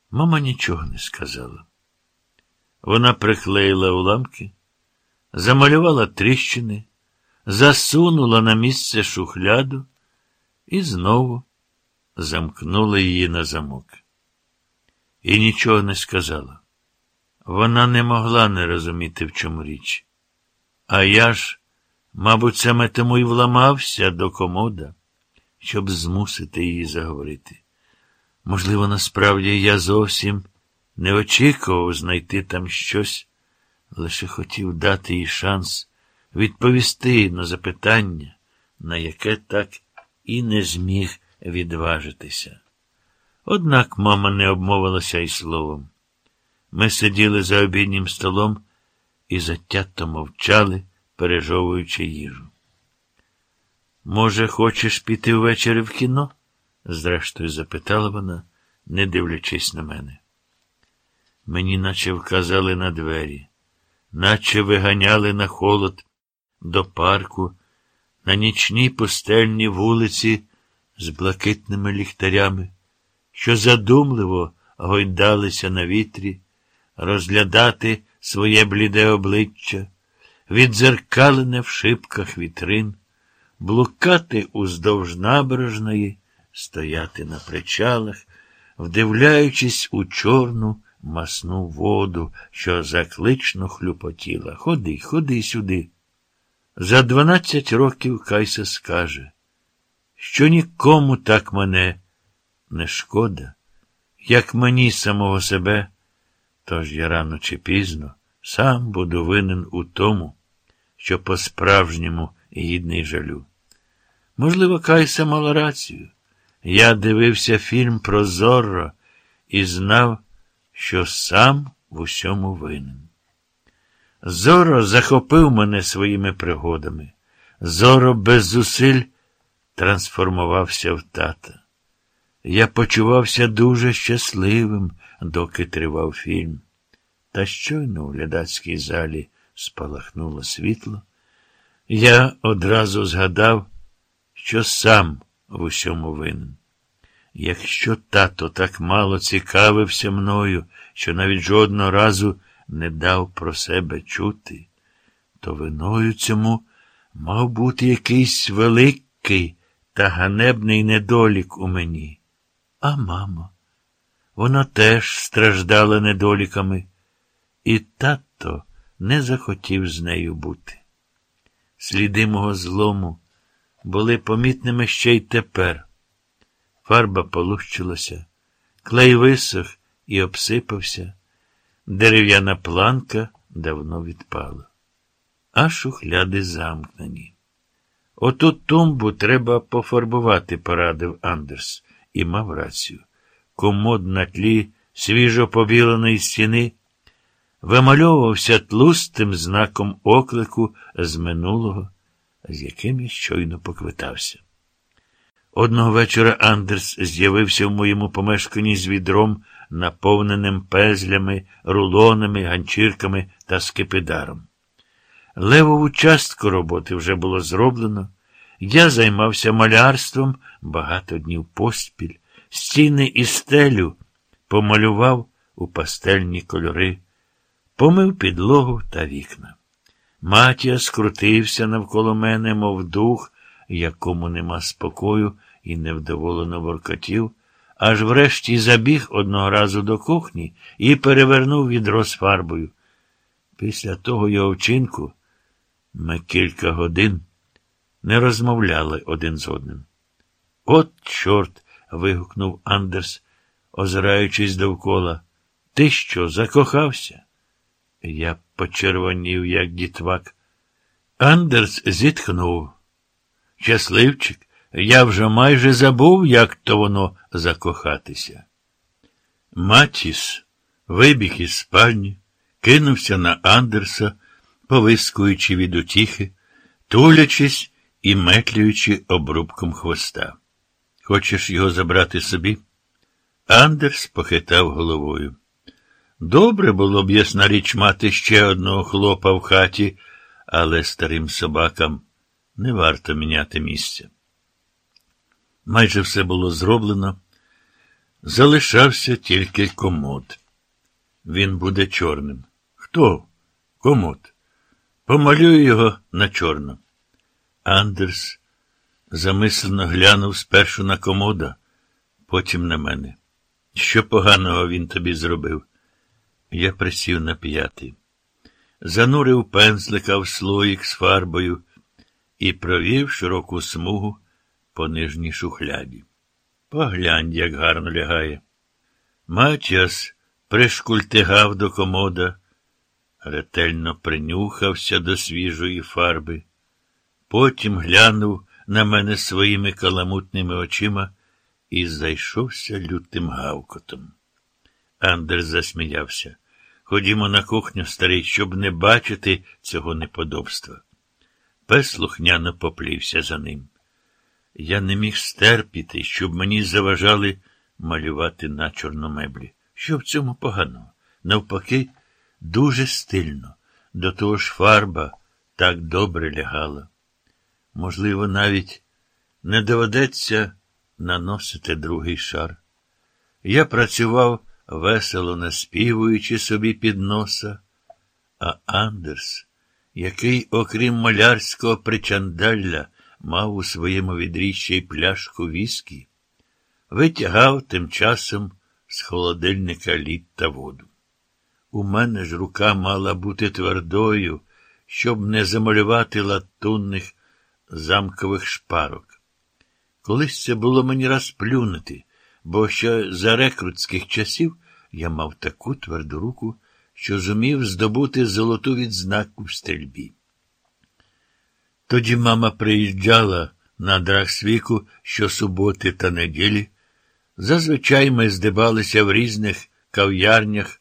Мама нічого не сказала. Вона приклеїла уламки, замалювала тріщини, засунула на місце шухляду і знову замкнула її на замок. І нічого не сказала. Вона не могла не розуміти, в чому річ. А я ж, мабуть, саме тому й вламався до комода, щоб змусити її заговорити. Можливо, насправді я зовсім не очікував знайти там щось, лише хотів дати їй шанс відповісти на запитання, на яке так і не зміг відважитися. Однак мама не обмовилася й словом. Ми сиділи за обіднім столом і затято мовчали, пережовуючи їжу. «Може, хочеш піти ввечері в кіно?» – зрештою запитала вона, не дивлячись на мене. Мені наче вказали на двері, наче виганяли на холод до парку, на нічній пустельній вулиці з блакитними ліхтарями, що задумливо гойдалися на вітрі, розглядати своє бліде обличчя, віддзеркалене в шибках вітрин, блукати уздовж набережної, стояти на причалах, вдивляючись у чорну масну воду, що заклично хлюпотіла. Ходи, ходи сюди. За 12 років Кайса скаже, що нікому так мене не шкода, як мені самого себе, тож я рано чи пізно сам буду винен у тому, що по-справжньому гідний жалю. Можливо, Кайса мала рацію. Я дивився фільм про Зорро і знав, що сам в усьому винен. Зорро захопив мене своїми пригодами. Зорро без зусиль трансформувався в тата. Я почувався дуже щасливим, доки тривав фільм. Та щойно у глядацькій залі спалахнуло світло. Я одразу згадав, що сам в усьому винен. Якщо тато так мало цікавився мною, що навіть жодного разу не дав про себе чути, то виною цьому мав бути якийсь великий та ганебний недолік у мені. А мама, вона теж страждала недоліками, і тато не захотів з нею бути. Сліди мого злому були помітними ще й тепер. Фарба полущилася, клей висох і обсипався, дерев'яна планка давно відпала. А шухляди замкнені. Оту тумбу треба пофарбувати, порадив Андерс, і мав рацію. Комод на тлі свіжо побіленої стіни вимальовувався тлустим знаком оклику з минулого, з яким я щойно поквитався. Одного вечора Андерс з'явився в моєму помешканні з відром, наповненим пезлями, рулонами, ганчірками та скипидаром. Левову частку роботи вже було зроблено. Я займався малярством багато днів поспіль, стіни і стелю помалював у пастельні кольори, помив підлогу та вікна. Матія скрутився навколо мене, мов дух, якому нема спокою, і невдоволено воркотів, аж врешті забіг одного разу до кухні і перевернув відро з фарбою. Після того його вчинку ми кілька годин не розмовляли один з одним. «От чорт!» – вигукнув Андерс, озираючись довкола. «Ти що, закохався?» Я почервонів, як дітвак. Андерс зітхнув. «Щасливчик, я вже майже забув, як то воно закохатися». Матіс вибіг із спальні, кинувся на Андерса, повискуючи від утіхи, тулячись і метлюючи обрубком хвоста. «Хочеш його забрати собі?» Андерс похитав головою. «Добре було б, ясна річ, мати ще одного хлопа в хаті, але старим собакам не варто міняти місця». Майже все було зроблено. Залишався тільки комод. Він буде чорним. Хто? Комод. Помалюю його на чорно. Андерс замислено глянув спершу на комода, потім на мене. Що поганого він тобі зробив? Я присів на п'ятий. Занурив пензлика в слоїк з фарбою і провів широку смугу по нижній шухляді. Поглянь, як гарно лягає. Матіас пришкультигав до комода, ретельно принюхався до свіжої фарби, потім глянув на мене своїми каламутними очима і зайшовся лютим гавкотом. Андерс засміявся. Ходімо на кухню, старий, щоб не бачити цього неподобства. Пес слухняно поплівся за ним. Я не міг стерпіти, щоб мені заважали малювати начорно меблі. Що в цьому поганого? Навпаки, дуже стильно. До того ж фарба так добре лягала. Можливо, навіть не доведеться наносити другий шар. Я працював, весело наспівуючи собі під носа, а Андерс, який, окрім малярського причандалля, мав у своєму відрі ще й пляшку віскі, витягав тим часом з холодильника лід та воду. У мене ж рука мала бути твердою, щоб не замалювати латунних замкових шпарок. Колись це було мені раз плюнути, бо ще за рекрутських часів я мав таку тверду руку, що зумів здобути золоту відзнаку в стрільбі. Тоді мама приїжджала на Драгсвіку щосуботи та неділі. Зазвичай ми здибалися в різних кав'ярнях